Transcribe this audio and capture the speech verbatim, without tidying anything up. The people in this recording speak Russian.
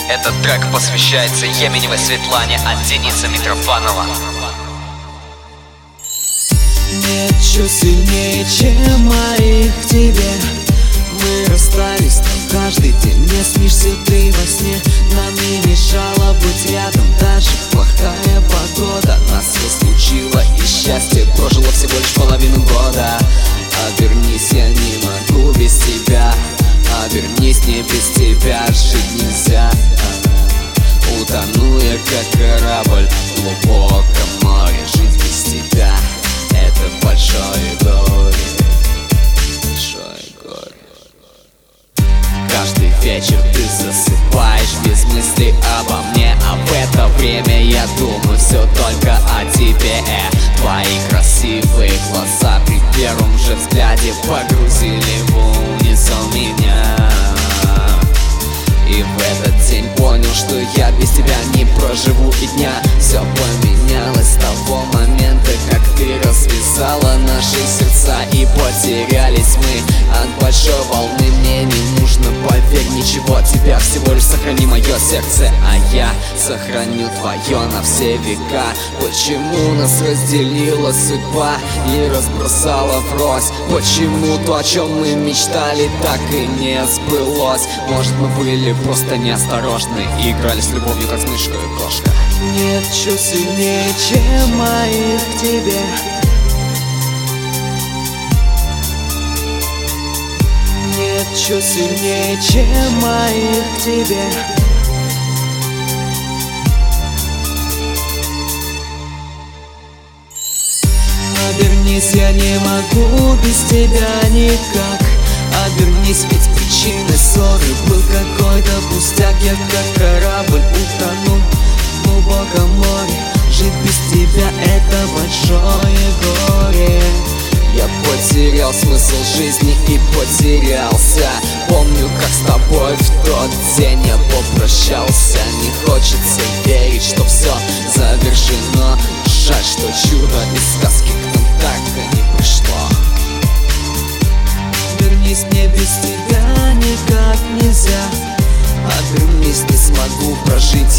Этот трек посвящается Еменевой Светлане от Дениса Митрофанова. Нет чего сильнее, чем моих к тебе. Мы расстались, но каждый день мне снишься ты во сне. Нам не мешало быть рядом, даже плохая погода. Нас разлучило, и счастье прожило всего лишь половину года. Обернись, я не могу без тебя. Обернись, не без тебя жить нельзя. Утону я, как корабль в глубоком море. Жить без тебя — это большое горе. Большое горе. Каждый вечер ты засыпаешь без мыслей обо мне, а в это время я думаю все только о тебе. Твои красивые глаза при первом же взгляде погрузили в унисон меня. И в этот день понял, что я без тебя не проживу и дня. Все поменялось с того момента, как ты развязала наши сердца, и потерялись мы от большой волны. Мне не нужно, поверь, ничего, тебя всего лишь сохрани мое сердце, а я сохраню твое на все века. Почему нас разделила судьба и разбросала врозь? Почему то, о чем мы мечтали, так и не сбылось? Может, мы были просто неосторожны и играли с любовью, как с мышкой и кошка. Нет чего сильнее, чем моих к тебе. Нет чего сильнее, чем моих к тебе. Обернись, я не могу без тебя никак. Обернись, ведь причиной ссоры был какой-то пустяк. Я как корабль утону в глубоком море. Жить без тебя — это большое горе. Я потерял смысл жизни и потерялся. Помню, как с тобой в тот день я попрощался. Не хочется верить, что все завершено. Жаль, что чудо из сказки к нам так и не пришло. Вернись, мне без тебя никак нельзя. Обернись, не смогу прожить